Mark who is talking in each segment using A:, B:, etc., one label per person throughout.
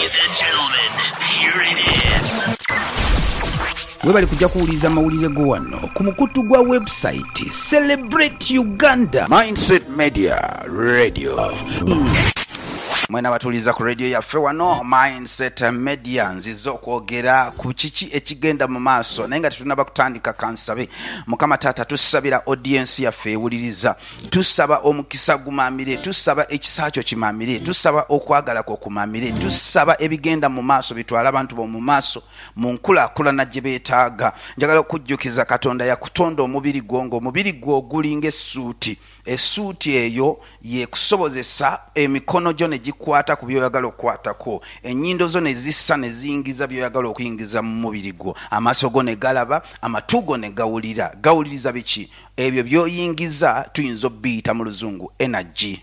A: Ladies and gentlemen, here it is.
B: Webali kujja kuwuliriza amawulire go wano ku mukutu gwa website Celebrate Uganda
C: Mindset Media Radio.
B: Mwena batuliza ku radio yaffe wano Mindset Media nzizo okwogera ku kiki ekigenda mu maaso naye nga tetunaba kutandika kansabe mukama taata tusabira audience yaffe ewuliriza tusaba omukisa gumamire tusaba ekisakyo kimamire tusaba okwagala kwo kumamire tusaba ebigenda mu maaso bitwala abantu bo mu maaso mu nkulakulana gye beetaaga njagala okujjukiza Katonda yakutonda omubiri gwo omubiri gwo gulinga essuuti essuuti eyo yekusobozesa emikono gyo ne gikwata ku byoyagala okukwatako ennyindo zo ne zissa ne ziyingiza byoyagala okuyingiza mu mubiri gwo amaaso go ne galaba amatu go ne gawuliriza biki ebyo byoyingiza tuyinza obiyita mu luzungu energy.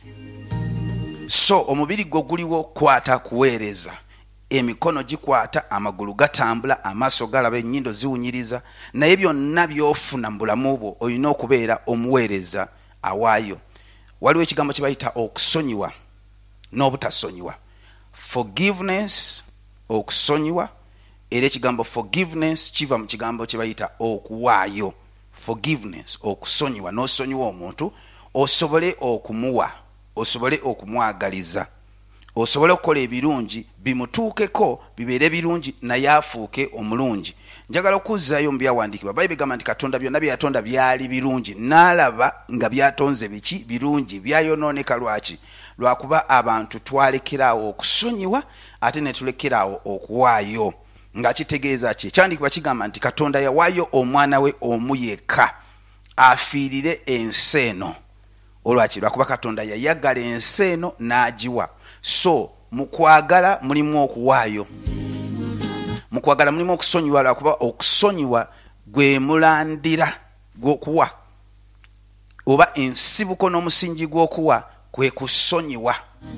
B: So omubiri gwo guliwo kwata kuweereza emikono gikwata amagulu gatambula amaaso galaba ennyindo ziwunyiriza naye byonna byofuna mu bulamu bwo olina okubeera omuweereza awaayo. Waliwo ekigambo kye bayita okusonyiwa n'obutasonyiwa, forgiveness okusonyiwa era ekigambo forgiveness kiva mu kigambo kye bayita okuwaayo. Forgiveness okusonyiwa n'osonyiwa omuntu osobole okumuwa osobole okumwagaliza osobole okukola ebirungi bimutuukeko bibeere birungi naye afuuke omulungi. Njagala okuzzayo mu byawandiikibwa Bayibuli egamba nti Katonda byonna bye yatonda byali birungi n'alaba nga byatonze biki birungi byayonooneka lwaki lwakuba abantu twalekeraawo okusonyiwa ate ne tulekeraawo okuwaayo nga kitegeeza ki ekyandikibwa kigamba nti Katonda yawaayo omwana we omu yekka afiirire ensi eno olwaki lwakuba Katonda yayagala ensi eno n'agiwa. So mukwagala mulimu okuwaayo mukwagala mulimu okusonyiwa lwakuba okusonyiwa gwe mulandira gw'okuwa oba ensibuko n'omusingi gw'okuwa kwe kusonyiwa.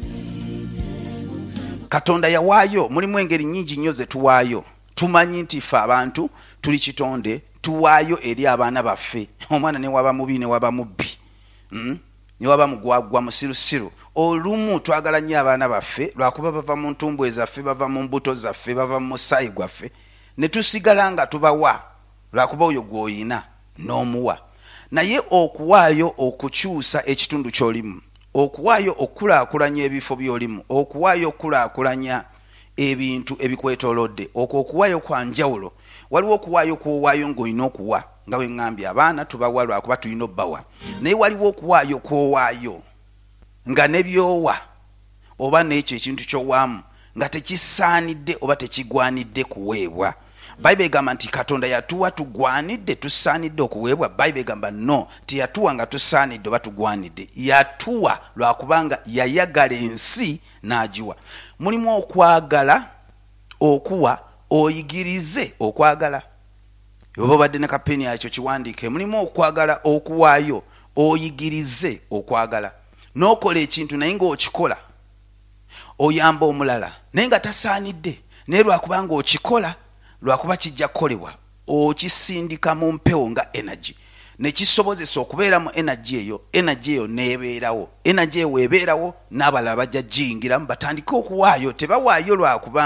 B: Katonda yawaayo mulimu engeri nnyingi nnyo ze tuwaayo. Tumanyi nti ffe abantu tuli kitonde tuwaayo eri abaana baffe. Omwana ne waba mubi ne waba mubbi ne waba mugwagwa musirusiru olumu twagala nnyo abaana baffe lwakuba bava mu ntumbwe zaffe bava mu mbuto zaffe bava mu musaayi gwaffe ne tusigala nga tubawa lwakuba oyo gw'oyina n'omuwa. Naye okuwaayo okukyusa ekitundu ky'olimu okuwaayo okukulaakulanya ebifo by'olimu okuwaayo okukulaakulanya ebintu ebikwetoolodde okuwaayo kwa njawulo. Waliwo okuwaayo kw'owaayo ng'olina okuwa nga bwe ŋŋambye abaana tubawa lwakuba tulina obbawa naye waliwo okuwaayo kw'owaayo nga nebyowa oba n'ekyo ekintu ky'owaamu nga tekisaanidde oba tekigwanidde kuweebwa. Bayibuli egamba nti Katonda yatuwa tugwanidde tusaanidde okuweebwa. Bayibuli egamba no teyatuwa nga tusaanidde oba tugwanidde yatuwa lwakubanga yayagala ensi n'agiwa. Mulimu okwagala okuwa oyigirize okwagala oba obadde ne kapeni yakyo kiwandiike mulimu okwagala okuwaayo oyigirize okwagala n'okola ekintu naye ng'okikola oyamba omulala naye nga tasaanidde naye lwakubanga okikola lwakuba kijja kukolebwa okisindika mu mpewo nga energy ne kisobozesa okubeera mu energy eyo neebeerawo. Energy eyo weebeerawo n'abalala bajja giyingiramu batandike okuwaayo. Tebawaayo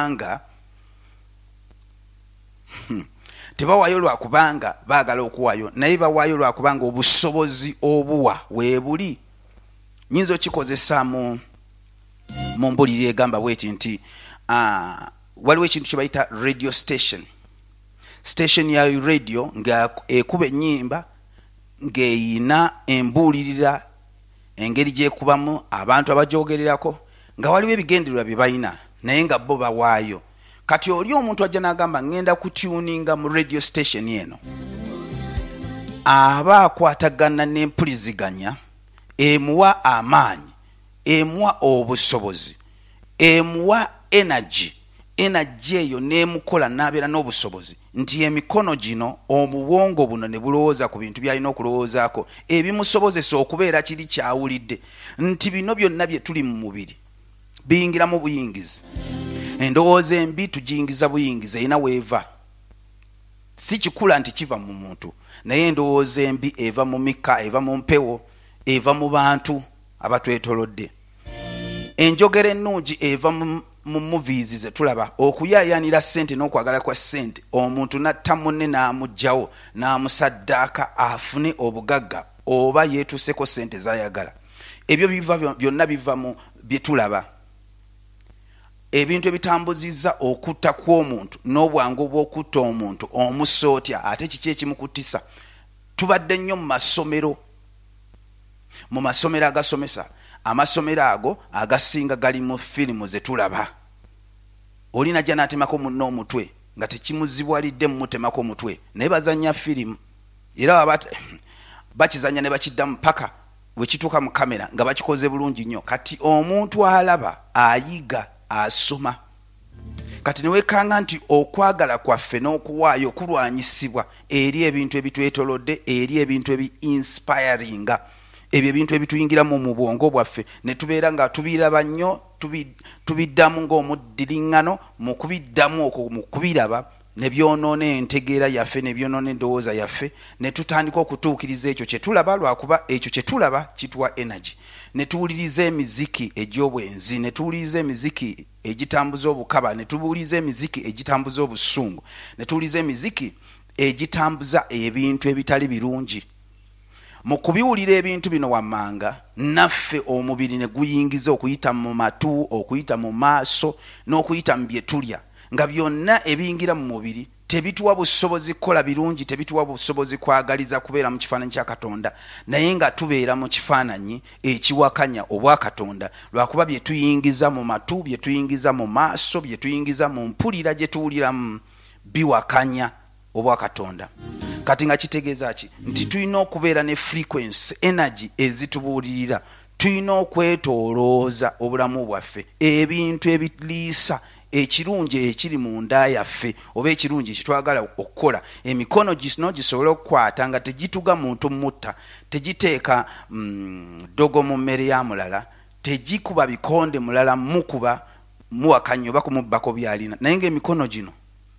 B: lwakubanga baagala okuwaayo naye bawaayo lwakubanga obusobozi obuwa weebuli. Nyinza okikozesa mu mbulire egamba bweti nti waliwo ekintu kye bayita radio station ya radio nga ekuba ennyimba ng'eyina embuulirira engeri gyekubamu abantu abagyogererako nga waliwo ebigendererwa bye balina naye nga bo bawaayo. Kati oli omuntu ajja n'agamba ngenda kutuninga mu radio station eno aba akwatagana n'empuliziganya emuwa amaanyi emuwa obusobozi emuwa energy eyo n'emukola n'abeera n'obusobozi nti emikono gino omuwongo buno ne bulowooza ku bintu by'alina okulowoozaako ebimusobozesa okubeera kiri kyawulidde nti bino byonna bye tuli mu mubiri biyingiramu buyingizi. Endowooza embi tugiyingiza buyingizi erina weeva si kikula nti kiva mu muntu naye endowooza embi eva mu mika eva mu mpewo eva mu bantu abatwetolodde. Enjogera ennungi eva mu movies ze tulaba okuyaayanira ssente n'okwagala kwa ssente omuntu natta munne n'amugjawo n'amusaddaaka afune obugagga oba yeetuuseko ssente z'ayagala. Ebyo byonna biva mu bye tulaba. Ebintu ebitambuzizza okutta kw'omuntu n'obwangu bw'okutta omuntu omusootya ate kiki ekimukutisa. Tubadde nnyo mu masomero agasomesa. Amasomero ago agasinga gali mu firimu ze tulaba. Olina jja n'atemako munno omutwe nga tekimuzibwalidde mmutemako omutwe naye bazannya firimu era bakizanya ne bakiddamu paka bwe kituuka mu kamera nga bakikoze bulungi nnyo. Kati omuntu alaba ayiga asoma. Kati newekanga nti okwagala kwaffe n'okuwaayo kulwanyisibwa eri ebintu ebitwetolodde, eri ebintu ebi-inspiringa, ebyo ebintu ebituyingiramu mu bwongo bwaffe ne tubeera nga tubiraba nnyo, tubiddamu ng'omuddiriŋŋano mu kubiddamu okwo mu kubiraba ne byonoona entegeera yaffe ne byonoona endowooza yaffe ne tutandika okutuukiriza ekyo kye tulaba lwakuba ekyo kye tulaba kituwa energy. Ne tuwuliriza emiziki egy'obwenzi, ne tuwuliriza emiziki egitambuza obukaba, ne tuwuliriza emiziki egitambuza obusungu, ne tuwuliriza emiziki egitambuza ebintu ebitali birungi. Mu kubiwulira ebintu bino wammanga naffe omubiri ne guyingiza okuyita mu matu, okuyita mu maaso n'okuyita mu bye tulya, nga byonna ebiyingira mu mubiri tebituwa busobozi kukola birungi, tebituwa busobozi kwagaliza kubeera mu kifaananyi kya Katonda, naye nga tubeera mu kifaananyi ekiwakanya obwa Katonda lwakuba bye tuyingiza mu matu, bye tuyingiza mu maaso, bye tuyingiza mu mpulira gye tuwuliramu biwakanya obwa Katonda. Kati nga kitegeeza ki? Nti tulina okubeera ne frequency, energy ezitubuulirira. Tulina okwetoolooza obulamu bwaffe ebintu ebiliisa ekirungi ekiri mu nda yaffe oba ekirungi ekitwagala okukola. Emikono gisino gisobola okukwata nga tegituga muntu mutta, tegiteeka dogo mu mmere ya mulala, tegikuba bikonde mulala mukuba muwakanya oba kumubbako byalina, naye ng'emikono gino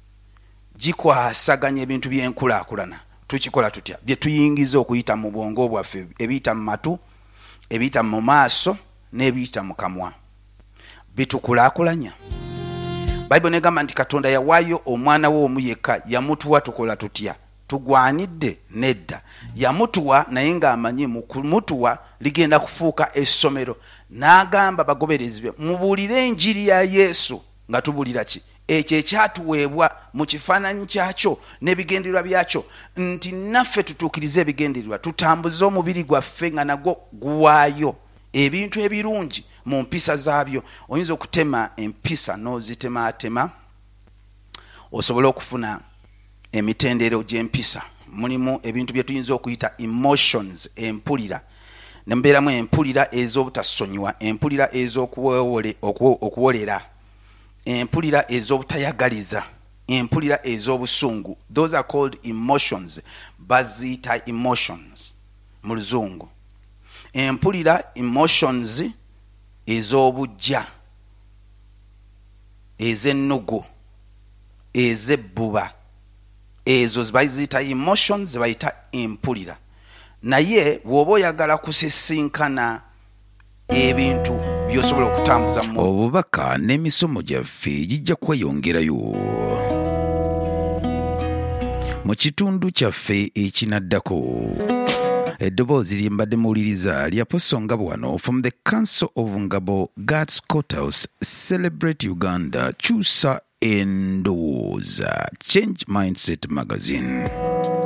B: gikwasaganya ebintu by'enkulaakulana. Tukikola tutya? Bye tuyingiza okuyita mu bwongo bwaffe, ebiyita mu matu, ebiyita mu maaso n'ebiyita mu kamwa, bitukulaakulanya. Bayibuli negamba nti Katonda yawaayo omwana we omu yekka, yamutuwa tukola tutya? Tugwanidde? Nedda. Yamutuwa naye ng'amanyi mu kumutuwa ligenda kufuuka essomero. N'agamba bagoberezi be mubuulire enjiri ya Yesu nga tubuulira ki? Ekyo ekyatuweebwa mu kifaananyi kyakyo n'ebigendererwa byakyo, nti naffe tutuukirize ebigendererwa, tutambuze omubiri gwaffe nga nagwo guwaayo ebintu ebirungi mu mpisa zaabyo. Oyinza okutema empisa n'ozitemaatema osobola okufuna emitendero gy'empisa. Mulimu ebintu bye tuyinza okuyita emotions, empulira. Ne mubeeramu empulira ez'obutasonyiwa, empulira ez'okuwolera, empulira ez'obutayagaliza, empulira ez'obusungu. Those are called emotions. Baziyita emotions mu Luzungu. Empulira emotions ez'obujja, ez'ennugu, ez'ebbuba, ezo baziyita emotions, bayita empulira. Naye bw'oba oyagala kusisinkana ebintu by'osobola okutambuza mu
C: obubaka n'emisomo gyaffe gijja kweyongerayo mu kitundu kyaffe ekinaddako. Eddoboozi lye mbadde muwuliriza lya Apostle Ngabo wano from the Council of Ngabo God's Courthouse. Celebrate Uganda, kyusa endowooza, Change Mindset Magazine.